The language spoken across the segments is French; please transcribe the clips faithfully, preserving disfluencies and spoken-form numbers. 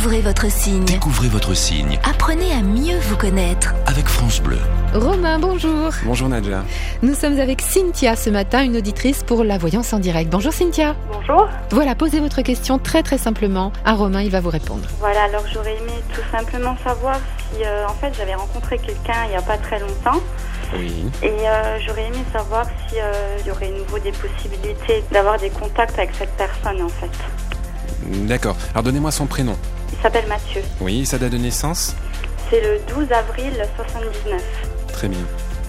Découvrez votre signe. Découvrez votre signe. Apprenez à mieux vous connaître. Avec France Bleu. Romain, bonjour. Bonjour Nadja. Nous sommes avec Cynthia ce matin, une auditrice pour la voyance en direct. Bonjour Cynthia. Bonjour. Voilà, posez votre question très très simplement à Romain, il va vous répondre. Voilà, alors j'aurais aimé tout simplement savoir si, euh, en fait, j'avais rencontré quelqu'un il n'y a pas très longtemps. Oui. Et euh, j'aurais aimé savoir si euh, il y aurait nouveau des possibilités d'avoir des contacts avec cette personne, en fait. D'accord. Alors donnez-moi son prénom. Il s'appelle Mathieu. Oui, sa date de naissance ? C'est le douze avril soixante-dix-neuf. Très bien.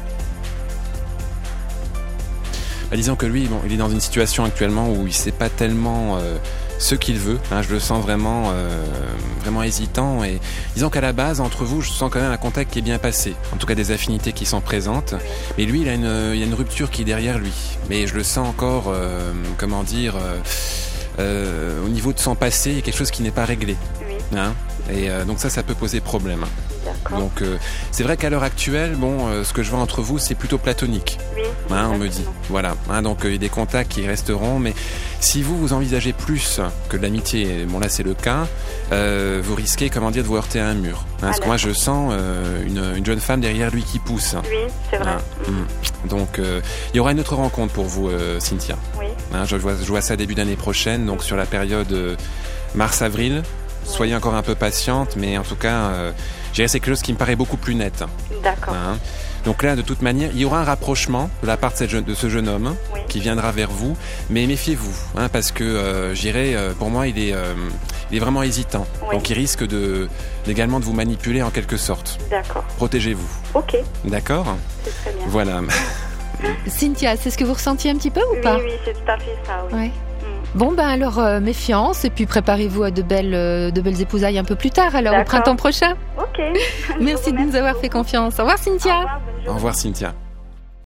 Bah, disons que lui, bon, il est dans une situation actuellement où il ne sait pas tellement euh, ce qu'il veut. Hein, je le sens vraiment, euh, vraiment hésitant. Et disons qu'à la base, entre vous, je sens quand même un contact qui est bien passé. En tout cas, des affinités qui sont présentes. Mais lui, il a une, il y a une rupture qui est derrière lui. Mais je le sens encore, euh, comment dire, euh, euh, au niveau de son passé, il y a quelque chose qui n'est pas réglé. Oui. Hein, et euh, donc ça, ça peut poser problème. D'accord. Donc euh, c'est vrai qu'à l'heure actuelle, bon, euh, ce que je vois entre vous, c'est plutôt platonique. Oui. Hein, on me dit. Voilà. Hein, donc il euh, y a des contacts qui resteront, mais si vous vous envisagez plus que de l'amitié, bon là c'est le cas, euh, vous risquez, comment dire, de vous heurter à un mur. Hein, parce ah, que moi je sens euh, une, une jeune femme derrière lui qui pousse. Oui, c'est vrai. Hein, mmh. Donc euh, il y aura une autre rencontre pour vous, euh, Cynthia. Oui. Hein, je vois, je vois ça début d'année prochaine, donc sur la période euh, mars-avril. Soyez encore un peu patiente, mais en tout cas, euh, je dirais c'est quelque chose qui me paraît beaucoup plus net. D'accord. Hein. Donc là, de toute manière, il y aura un rapprochement de la part de, cette jeune, de ce jeune homme oui. qui viendra vers vous, mais méfiez-vous, hein, parce que euh, je dirais, euh, pour moi, il est, euh, il est vraiment hésitant. Oui. Donc il risque de, également de vous manipuler en quelque sorte. D'accord. Protégez-vous. Ok. D'accord ? C'est très bien. Voilà. Cynthia, c'est ce que vous ressentiez un petit peu ou oui, pas ? Oui, c'est tout à fait ça, oui. Ouais. Bon ben alors euh, méfiance et puis préparez-vous à de belles, euh, de belles épousailles un peu plus tard, alors D'accord. au printemps prochain. Ok. Merci de nous avoir fait confiance. Au revoir Cynthia. Au revoir, bonne journée. Au revoir, Cynthia.